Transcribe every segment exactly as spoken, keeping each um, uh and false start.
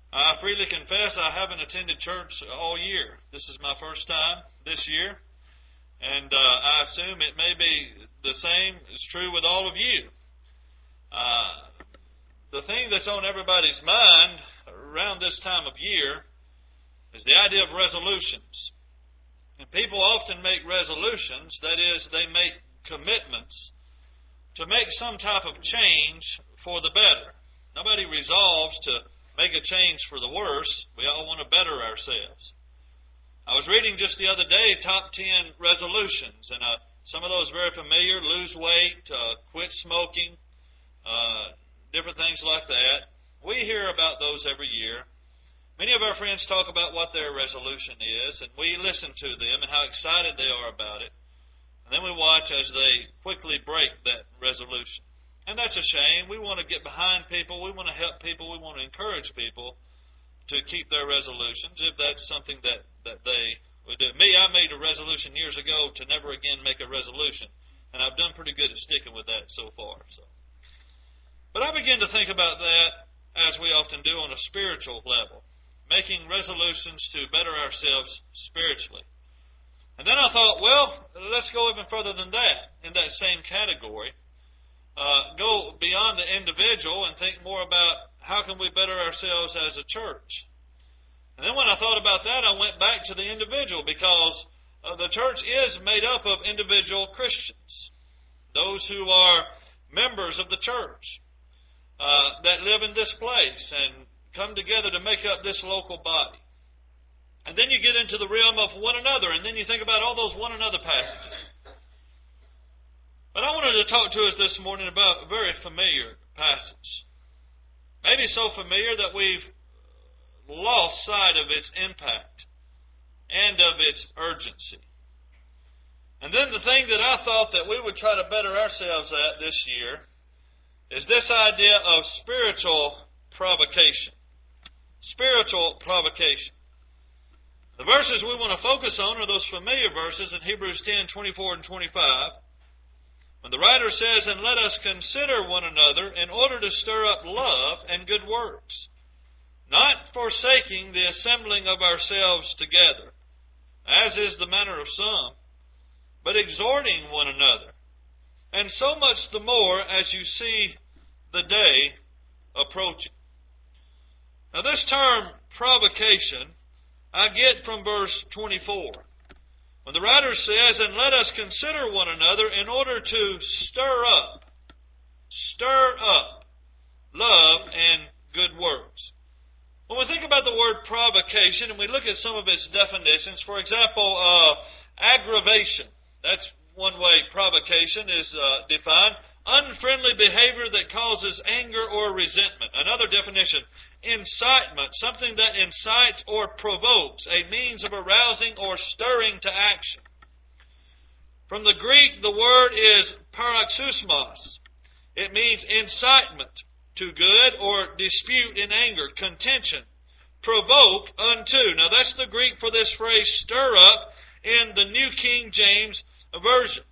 I freely confess I haven't attended church all year. This is my first time this year, and uh, I assume it may be the same is true with all of you. Uh, the thing that's on everybody's mind around this time of year is the idea of resolutions. And people often make resolutions, that is, they make commitments to make some type of change for the better. Nobody resolves to make a change for the worse. We all want to better ourselves. I was reading just the other day top ten resolutions, and uh, some of those very familiar: lose weight, uh, quit smoking, uh, different things like that. We hear about those every year. Many of our friends talk about what their resolution is, and we listen to them and how excited they are about it. And then we watch as they quickly break that resolution. And that's a shame. We want to get behind people. We want to help people. We want to encourage people to keep their resolutions if that's something that, that they would do. Me, I made a resolution years ago to never again make a resolution. And I've done pretty good at sticking with that so far. So, But I begin to think about that, as we often do, on a spiritual level. Making resolutions to better ourselves spiritually. And then I thought, well, let's go even further than that, in that same category. Uh, go beyond the individual and think more about how can we better ourselves as a church. And then when I thought about that, I went back to the individual, because uh, the church is made up of individual Christians. Those who are members of the church uh, that live in this place and come together to make up this local body. And then you get into the realm of one another, and then you think about all those one another passages. But I wanted to talk to us this morning about a very familiar passage. Maybe so familiar that we've lost sight of its impact and of its urgency. And then the thing that I thought that we would try to better ourselves at this year is this idea of spiritual provocation. Spiritual provocation. The verses we want to focus on are those familiar verses in Hebrews ten, twenty-four and twenty-five. When the writer says, "And let us consider one another in order to stir up love and good works, not forsaking the assembling of ourselves together, as is the manner of some, but exhorting one another, and so much the more as you see the day approaching." Now this term, provocation, I get from verse twenty-four. When the writer says, "And let us consider one another in order to stir up, stir up love and good works." When we think about the word provocation and we look at some of its definitions, for example, uh, aggravation. That's one way provocation is uh, defined. Unfriendly behavior that causes anger or resentment. Another definition, incitement, something that incites or provokes, a means of arousing or stirring to action. From the Greek, the word is paroxysmos. It means incitement to good or dispute in anger, contention, provoke unto. Now that's the Greek for this phrase, stir up, in the New King James Version.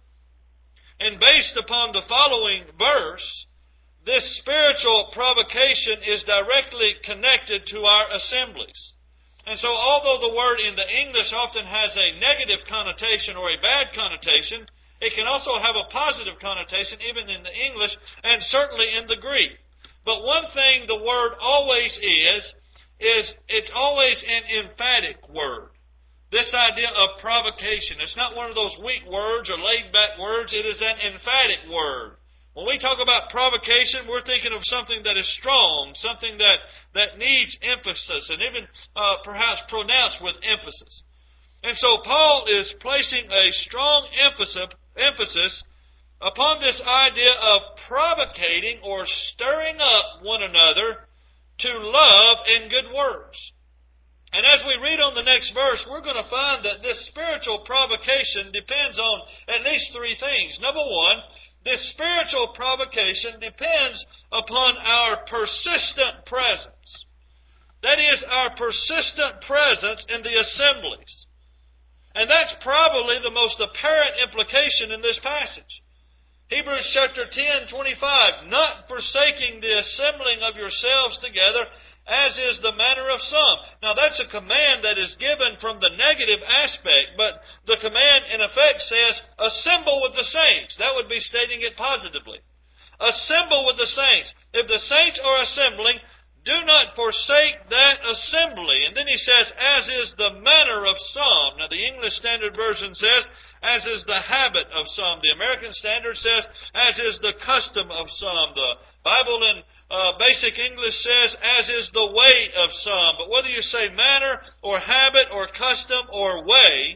And based upon the following verse, this spiritual provocation is directly connected to our assemblies. And so although the word in the English often has a negative connotation or a bad connotation, it can also have a positive connotation even in the English and certainly in the Greek. But one thing the word always is, is it's always an emphatic word. This idea of provocation. It's not one of those weak words or laid-back words. It is an emphatic word. When we talk about provocation, we're thinking of something that is strong, something that, that needs emphasis, and even uh, perhaps pronounced with emphasis. And so Paul is placing a strong emphasis, emphasis upon this idea of provocating or stirring up one another to love and good works. And as we read on the next verse, we're going to find that this spiritual provocation depends on at least three things. Number one, this spiritual provocation depends upon our persistent presence. That is, our persistent presence in the assemblies. And that's probably the most apparent implication in this passage. Hebrews chapter ten, twenty-five, not forsaking the assembling of yourselves together, as is the manner of some. Now that's a command that is given from the negative aspect, but the command in effect says, assemble with the saints. That would be stating it positively. Assemble with the saints. If the saints are assembling, do not forsake that assembly. And then he says, as is the manner of some. Now the English Standard Version says, as is the habit of some. The American Standard says, as is the custom of some. The Bible in uh, Basic English says, as is the way of some. But whether you say manner or habit or custom or way,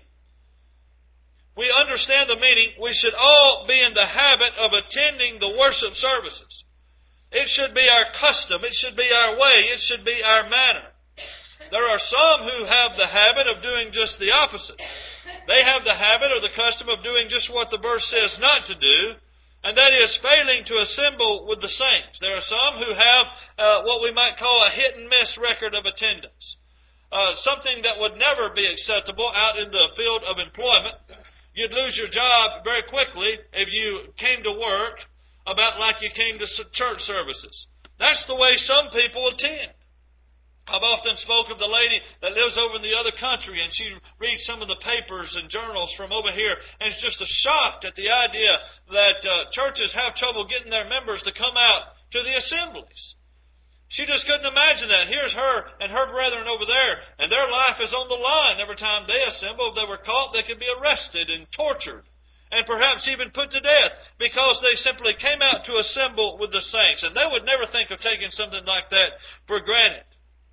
we understand the meaning. We should all be in the habit of attending the worship services. It should be our custom. It should be our way. It should be our manner. There are some who have the habit of doing just the opposite. They have the habit or the custom of doing just what the verse says not to do, and that is failing to assemble with the saints. There are some who have uh, what we might call a hit-and-miss record of attendance. Uh, something that would never be acceptable out in the field of employment. You'd lose your job very quickly if you came to work about like you came to church services. That's the way some people attend. I've often spoke of the lady that lives over in the other country, and she reads some of the papers and journals from over here, and is just shocked at the idea that uh, churches have trouble getting their members to come out to the assemblies. She just couldn't imagine that. Here's her and her brethren over there, and their life is on the line every time they assemble. If they were caught, they could be arrested and tortured, and perhaps even put to death, because they simply came out to assemble with the saints. And they would never think of taking something like that for granted.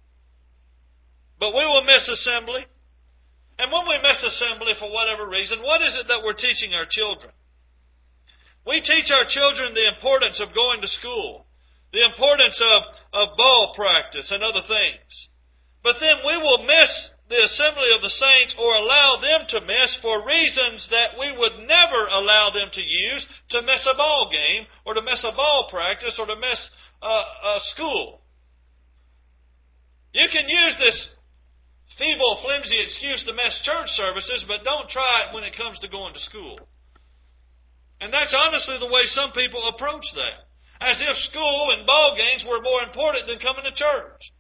But we will miss assembly. And when we miss assembly for whatever reason, what is it that we're teaching our children? We teach our children the importance of going to school, the importance of, of ball practice and other things. But then we will miss the assembly of the saints, or allow them to miss for reasons that we would never allow them to use, to miss a ball game, or to miss a ball practice, or to miss uh, a school. You can use this feeble, flimsy excuse to miss church services, but don't try it when it comes to going to school. And that's honestly the way some people approach that, as if school and ball games were more important than coming to church.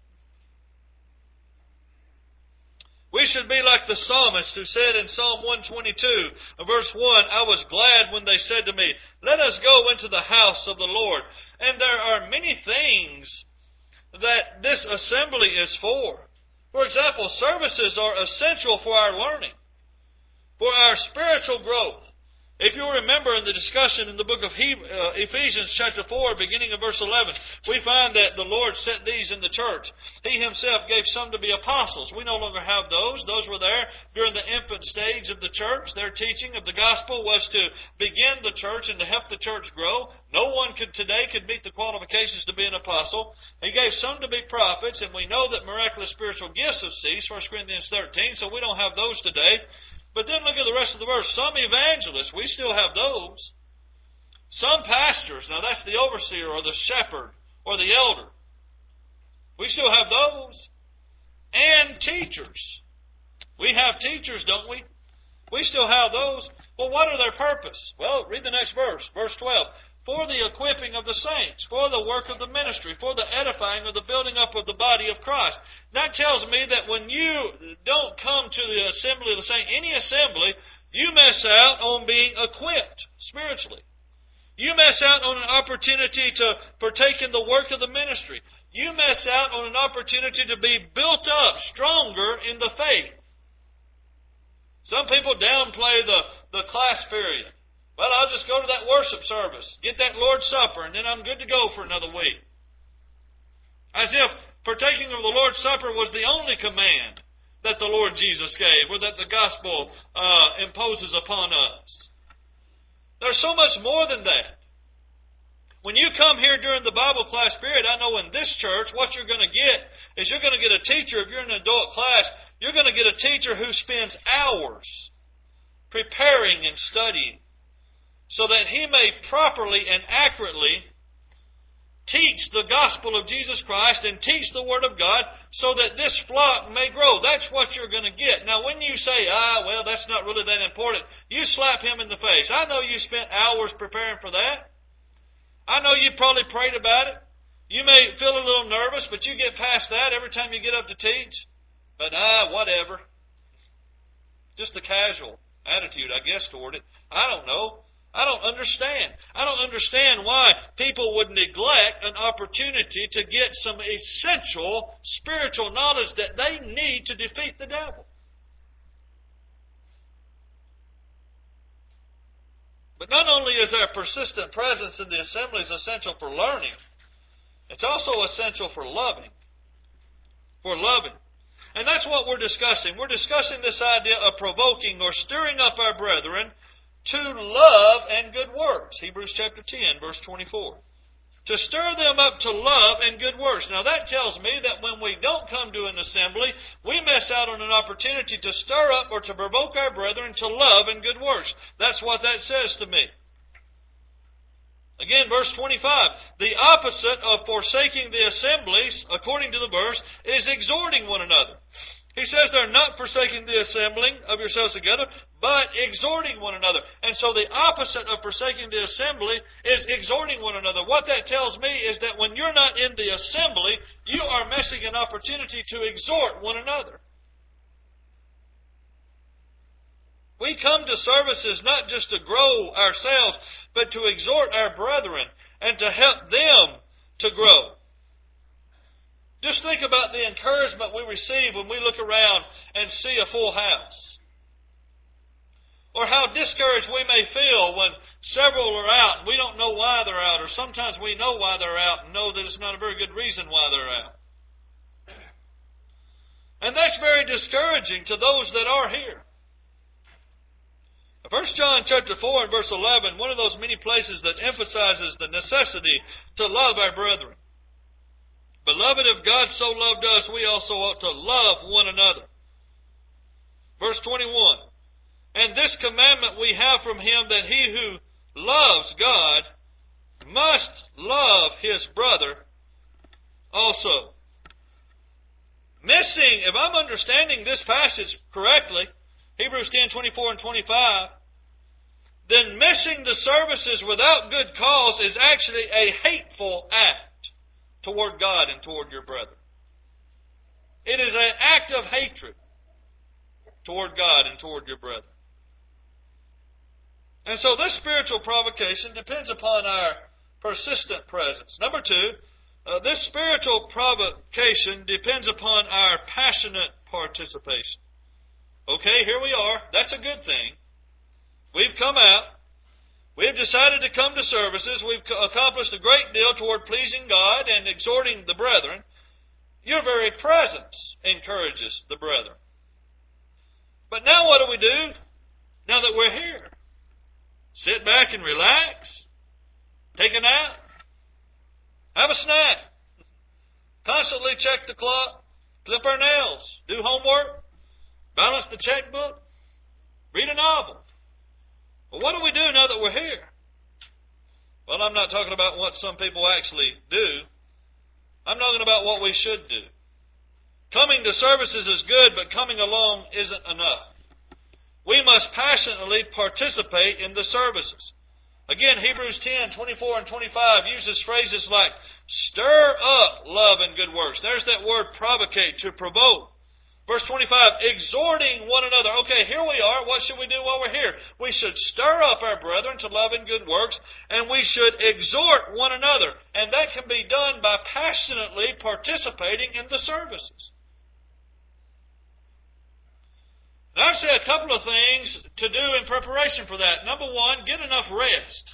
We should be like the psalmist who said in Psalm one twenty-two, verse one, I was glad when they said to me, let us go into the house of the Lord. And there are many things that this assembly is for. For example, services are essential for our learning, for our spiritual growth. If you remember in the discussion in the book of Ephesians chapter four, beginning of verse eleven, we find that the Lord set these in the church. He Himself gave some to be apostles. We no longer have those. Those were there during the infant stage of the church. Their teaching of the gospel was to begin the church and to help the church grow. No one could today could meet the qualifications to be an apostle. He gave some to be prophets, and we know that miraculous spiritual gifts have ceased, First Corinthians thirteen, so we don't have those today. But then look at the rest of the verse. Some evangelists, we still have those. Some pastors, now that's the overseer or the shepherd or the elder. We still have those. And teachers. We have teachers, don't we? We still have those. Well, what are their purpose? Well, read the next verse, verse twelve. For the equipping of the saints, for the work of the ministry, for the edifying of the building up of the body of Christ. That tells me that when you don't come to the assembly of the saints, any assembly, you miss out on being equipped spiritually. You miss out on an opportunity to partake in the work of the ministry. You miss out on an opportunity to be built up stronger in the faith. Some people downplay the, the class period. Well, I'll just go to that worship service, get that Lord's Supper, and then I'm good to go for another week. As if partaking of the Lord's Supper was the only command that the Lord Jesus gave, or that the gospel uh, imposes upon us. There's so much more than that. When you come here during the Bible class period, I know in this church, what you're going to get is you're going to get a teacher. If you're in an adult class, you're going to get a teacher who spends hours preparing and studying, so that he may properly and accurately teach the gospel of Jesus Christ and teach the Word of God so that this flock may grow. That's what you're going to get. Now, when you say, ah, well, that's not really that important, you slap him in the face. I know you spent hours preparing for that. I know you probably prayed about it. You may feel a little nervous, but you get past that every time you get up to teach. But, ah, whatever. Just a casual attitude, I guess, toward it. I don't know. I don't understand. I don't understand why people would neglect an opportunity to get some essential spiritual knowledge that they need to defeat the devil. But not only is our persistent presence in the assemblies essential for learning, it's also essential for loving. For loving. And that's what we're discussing. We're discussing this idea of provoking or stirring up our brethren to love and good works. Hebrews chapter ten, verse twenty-four. To stir them up to love and good works. Now that tells me that when we don't come to an assembly, we miss out on an opportunity to stir up or to provoke our brethren to love and good works. That's what that says to me. Again, verse twenty-five. The opposite of forsaking the assemblies, according to the verse, is exhorting one another. He says they're not forsaking the assembling of yourselves together, but exhorting one another. And so the opposite of forsaking the assembly is exhorting one another. What that tells me is that when you're not in the assembly, you are missing an opportunity to exhort one another. We come to services not just to grow ourselves, but to exhort our brethren and to help them to grow. Just think about the encouragement we receive when we look around and see a full house. Or how discouraged we may feel when several are out and we don't know why they're out. Or sometimes we know why they're out and know that it's not a very good reason why they're out. And that's very discouraging to those that are here. First John chapter four and verse eleven, one of those many places that emphasizes the necessity to love our brethren. Beloved, if God so loved us, we also ought to love one another. Verse twenty-one, and this commandment we have from Him, that he who loves God must love his brother also. Missing, if I'm understanding this passage correctly, Hebrews ten, twenty-four and twenty-five, then missing the services without good cause is actually a hateful act toward God and toward your brother. It is an act of hatred toward God and toward your brother. And so this spiritual provocation depends upon our persistent presence. Number two, uh, this spiritual provocation depends upon our passionate participation. Okay, here we are. That's a good thing. We've come out. We've decided to come to services. We've accomplished a great deal toward pleasing God and exhorting the brethren. Your very presence encourages the brethren. But now what do we do now that we're here? Sit back and relax? Take a nap? Have a snack? Constantly check the clock? Clip our nails? Do homework? Balance the checkbook? Read a novel? Well, what do we do now that we're here? Well, I'm not talking about what some people actually do. I'm talking about what we should do. Coming to services is good, but coming along isn't enough. We must passionately participate in the services. Again, Hebrews ten, twenty-four and twenty-five uses phrases like stir up love and good works. There's that word provocate, to provoke. Verse twenty-five, exhorting one another. Okay, here we are. What should we do while we're here? We should stir up our brethren to love and good works, and we should exhort one another. And that can be done by passionately participating in the services. Now, I've said a couple of things to do in preparation for that. Number one, get enough rest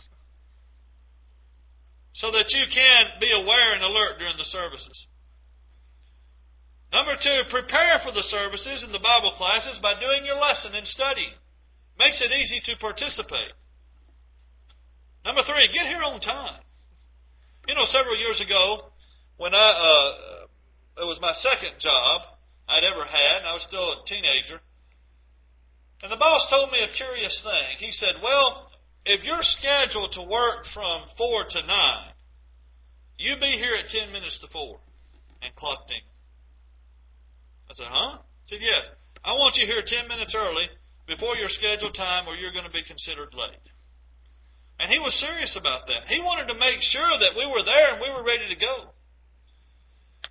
so that you can be aware and alert during the services. Number two, prepare for the services and the Bible classes by doing your lesson and studying. Makes it easy to participate. Number three, get here on time. You know, several years ago, when I, uh, it was my second job I'd ever had, and I was still a teenager, and the boss told me a curious thing. He said, well, if you're scheduled to work from four to nine, you be here at ten minutes to four and clocked in. I said, huh? He said, yes. I want you here ten minutes early before your scheduled time or you're going to be considered late. And he was serious about that. He wanted to make sure that we were there and we were ready to go.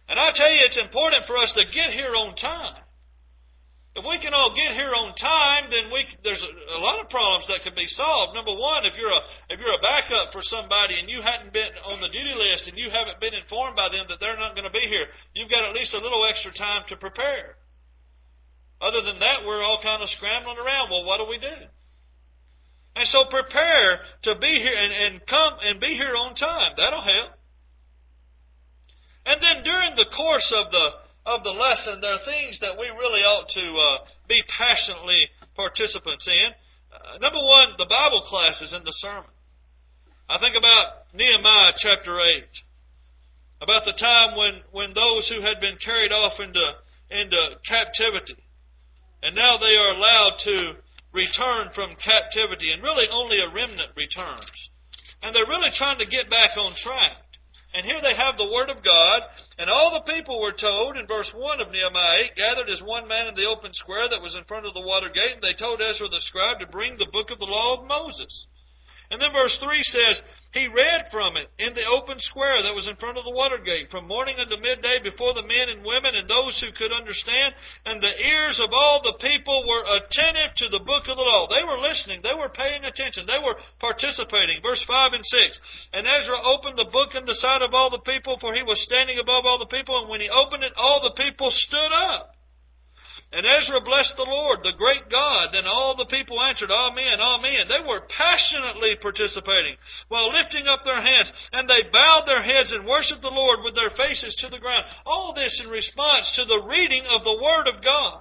And I tell you, it's important for us to get here on time. If we can all get here on time, then we there's a, a lot of problems that could be solved. Number one, if you're a if you're a backup for somebody and you hadn't been on the duty list and you haven't been informed by them that they're not going to be here, you've got at least a little extra time to prepare. Other than that, we're all kind of scrambling around. Well, what do we do? And so prepare to be here and, and come and be here on time. That'll help. And then during the course of the of the lesson, there are things that we really ought to uh, be passionately participants in. Uh, number one, the Bible classes and the sermon. I think about Nehemiah chapter eight, about the time when, when those who had been carried off into, into captivity, and now they are allowed to return from captivity, and really only a remnant returns. And they're really trying to get back on track. And here they have the Word of God, and all the people were told in verse one of Nehemiah eight, gathered as one man in the open square that was in front of the water gate, and they told Ezra the scribe to bring the book of the law of Moses. And then verse three says, he read from it in the open square that was in front of the water gate, from morning unto midday before the men and women and those who could understand, and the ears of all the people were attentive to the book of the law. They were listening. They were paying attention. They were participating. Verse five and six, and Ezra opened the book in the sight of all the people, for he was standing above all the people, and when he opened it, all the people stood up. And Ezra blessed the Lord, the great God. Then all the people answered, Amen, Amen. They were passionately participating while lifting up their hands. And they bowed their heads and worshiped the Lord with their faces to the ground. All this in response to the reading of the Word of God.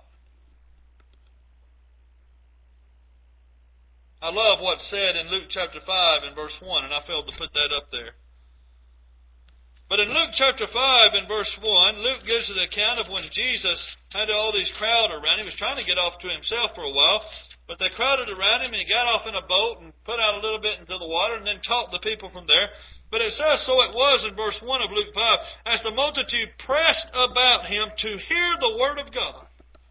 I love what's said in Luke chapter five and verse one, and I failed to put that up there. But in Luke chapter five and verse one, Luke gives the account of when Jesus had all these crowd around him. He was trying to get off to himself for a while, but they crowded around him, and he got off in a boat and put out a little bit into the water and then taught the people from there. But it says, so it was in verse one of Luke five, as the multitude pressed about him to hear the word of God.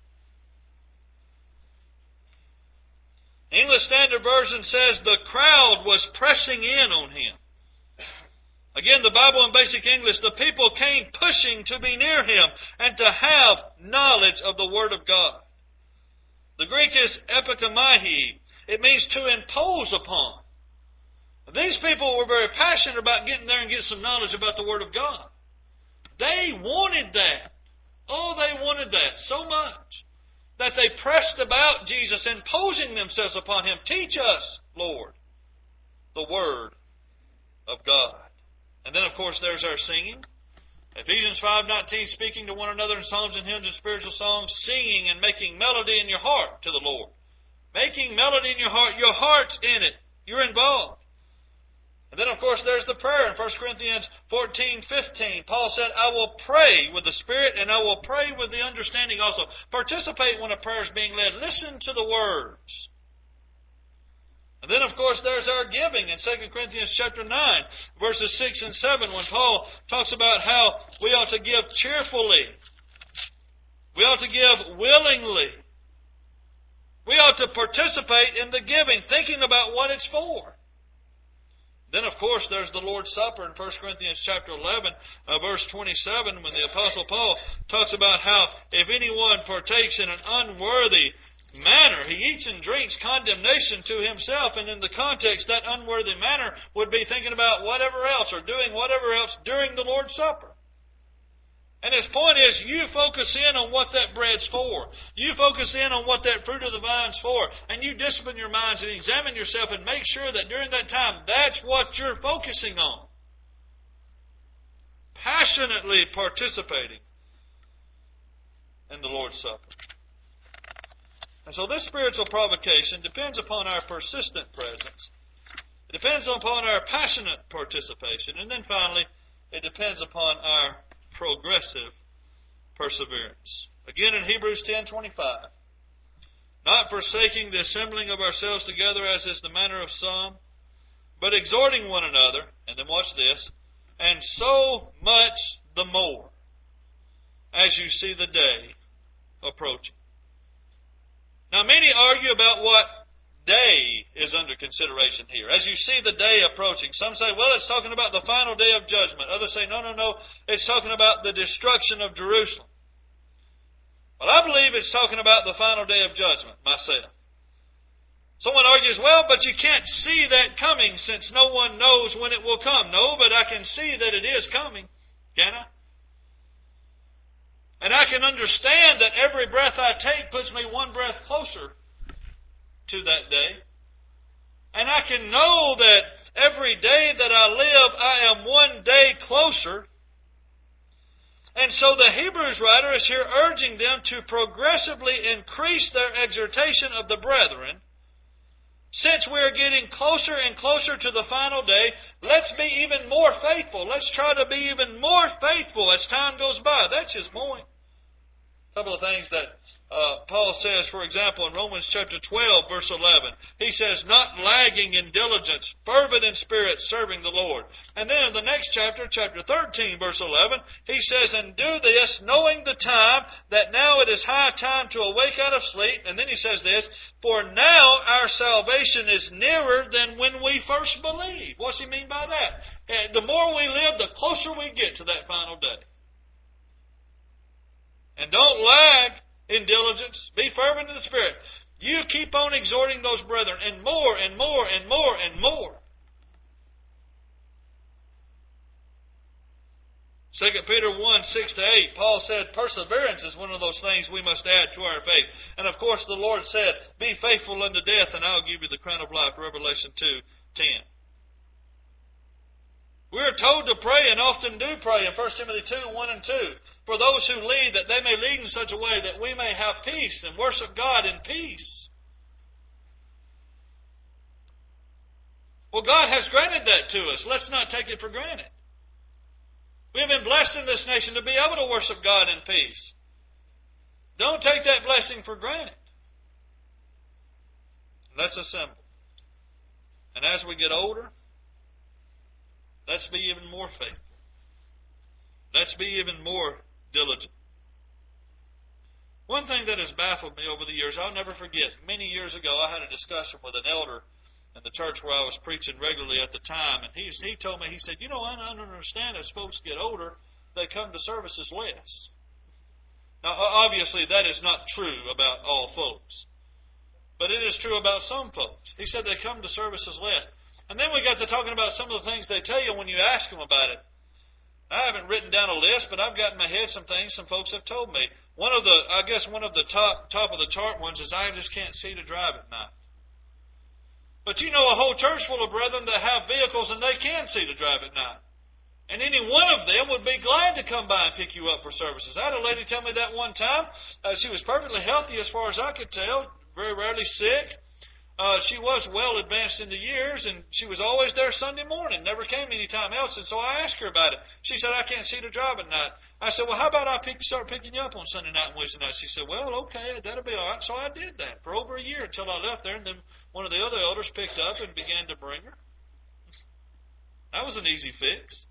The English Standard Version says the crowd was pressing in on him. Again, the Bible in basic English, the people came pushing to be near him and to have knowledge of the Word of God. The Greek is epikomahi. It means to impose upon. These people were very passionate about getting there and getting some knowledge about the Word of God. They wanted that. Oh, they wanted that so much that they pressed about Jesus, imposing themselves upon him. Teach us, Lord, the Word of God. And then, of course, there's our singing. Ephesians five nineteen, speaking to one another in psalms and hymns and spiritual songs, singing and making melody in your heart to the Lord. Making melody in your heart. Your heart's in it. You're involved. And then, of course, there's the prayer in First Corinthians fourteen fifteen. Paul said, I will pray with the Spirit and I will pray with the understanding also. Participate when a prayer is being led. Listen to the words. And then, of course, there's our giving in Second Corinthians chapter nine, verses six and seven, when Paul talks about how we ought to give cheerfully. We ought to give willingly. We ought to participate in the giving, thinking about what it's for. Then, of course, there's the Lord's Supper in First Corinthians chapter eleven, uh, verse twenty-seven, when the Apostle Paul talks about how if anyone partakes in an unworthy manner, he eats and drinks condemnation to himself, and in the context, that unworthy manner would be thinking about whatever else or doing whatever else during the Lord's Supper. And his point is, you focus in on what that bread's for. You focus in on what that fruit of the vine's for. And you discipline your minds and examine yourself and make sure that during that time, that's what you're focusing on. Passionately participating in the Lord's Supper. And so this spiritual provocation depends upon our persistent presence. It depends upon our passionate participation. And then finally, it depends upon our progressive perseverance. Again in Hebrews ten twenty-five. Not forsaking the assembling of ourselves together as is the manner of some, but exhorting one another, and then watch this, and so much the more as you see the day approaching. Now, many argue about what day is under consideration here. As you see the day approaching, some say, well, it's talking about the final day of judgment. Others say, no, no, no, it's talking about the destruction of Jerusalem. Well, I believe it's talking about the final day of judgment myself. Someone argues, well, but you can't see that coming since no one knows when it will come. No, but I can see that it is coming. Can I? And I can understand that every breath I take puts me one breath closer to that day. And I can know that every day that I live, I am one day closer. And so the Hebrews writer is here urging them to progressively increase their exhortation of the brethren. Since we're getting closer and closer to the final day, let's be even more faithful. Let's try to be even more faithful as time goes by. That's his point. A couple of things that uh, Paul says, for example, in Romans chapter twelve, verse eleven. He says, not lagging in diligence, fervent in spirit, serving the Lord. And then in the next chapter, chapter thirteen, verse eleven, he says, and do this, knowing the time, that now it is high time to awake out of sleep. And then he says this, for now our salvation is nearer than when we first believed. What's he mean by that? And the more we live, the closer we get to that final day. And don't lag in diligence. Be fervent in the Spirit. You keep on exhorting those brethren, and more and more and more and more. Second Peter one, six to eight, Paul said, perseverance is one of those things we must add to our faith. And of course the Lord said, be faithful unto death, and I'll give you the crown of life. Revelation two, ten. We are told to pray, and often do pray, in First Timothy two, one and two, for those who lead, that they may lead in such a way that we may have peace and worship God in peace. Well, God has granted that to us. Let's not take it for granted. We have been blessed in this nation to be able to worship God in peace. Don't take that blessing for granted. Let's assemble. And as we get older, let's be even more faithful. Let's be even more diligent. One thing that has baffled me over the years, I'll never forget, many years ago I had a discussion with an elder in the church where I was preaching regularly at the time, and he, he told me, he said, you know, I don't understand, as folks get older, they come to services less. Now, obviously, that is not true about all folks, but it is true about some folks. He said they come to services less. And then we got to talking about some of the things they tell you when you ask them about it. I haven't written down a list, but I've got in my head some things some folks have told me. One of the, I guess one of the top top of the chart ones is I just can't see to drive at night. But you know a whole church full of brethren that have vehicles and they can see to drive at night. And any one of them would be glad to come by and pick you up for services. I had a lady tell me that one time. Uh, she was perfectly healthy as far as I could tell, very rarely sick. Uh, she was well advanced in the years, and she was always there Sunday morning, never came any time else. And so I asked her about it. She said, I can't see to drive at night. I said, well, how about I pick, start picking you up on Sunday night and Wednesday night? She said, well, okay, that'll be all right. So I did that for over a year until I left there, and then one of the other elders picked up and began to bring her. That was an easy fix.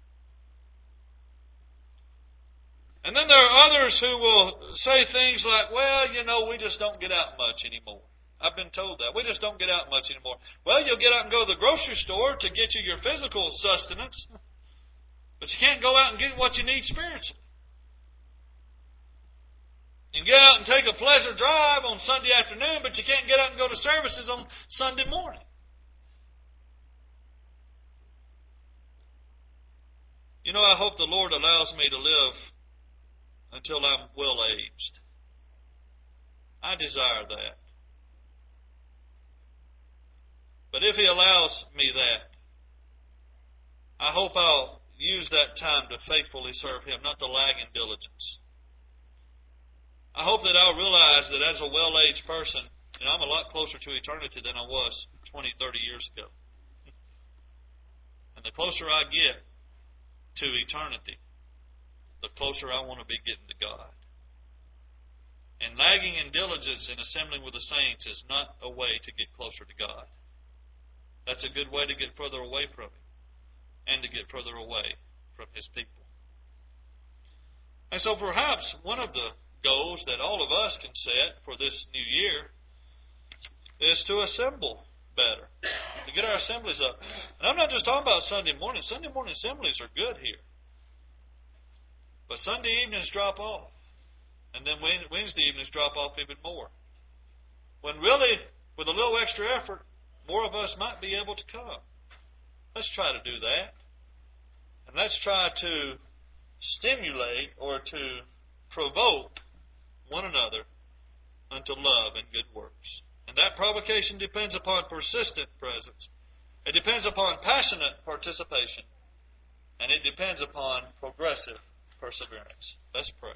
And then there are others who will say things like, well, you know, we just don't get out much anymore. I've been told that. We just don't get out much anymore. Well, you'll get out and go to the grocery store to get you your physical sustenance, but you can't go out and get what you need spiritually. You can get out and take a pleasure drive on Sunday afternoon, but you can't get out and go to services on Sunday morning. You know, I hope the Lord allows me to live until I'm well-aged. I desire that. But if He allows me that, I hope I'll use that time to faithfully serve Him, not to lag in diligence. I hope that I'll realize that as a well-aged person, you know, I'm a lot closer to eternity than I was twenty, thirty years ago. And the closer I get to eternity, the closer I want to be getting to God. And lagging in diligence in assembling with the saints is not a way to get closer to God. That's a good way to get further away from Him and to get further away from His people. And so perhaps one of the goals that all of us can set for this new year is to assemble better, to get our assemblies up. And I'm not just talking about Sunday morning. Sunday morning assemblies are good here. But Sunday evenings drop off. And then Wednesday evenings drop off even more. When really, with a little extra effort, more of us might be able to come. Let's try to do that. And let's try to stimulate or to provoke one another unto love and good works. And that provocation depends upon persistent presence. It depends upon passionate participation. And it depends upon progressive perseverance. Let's pray.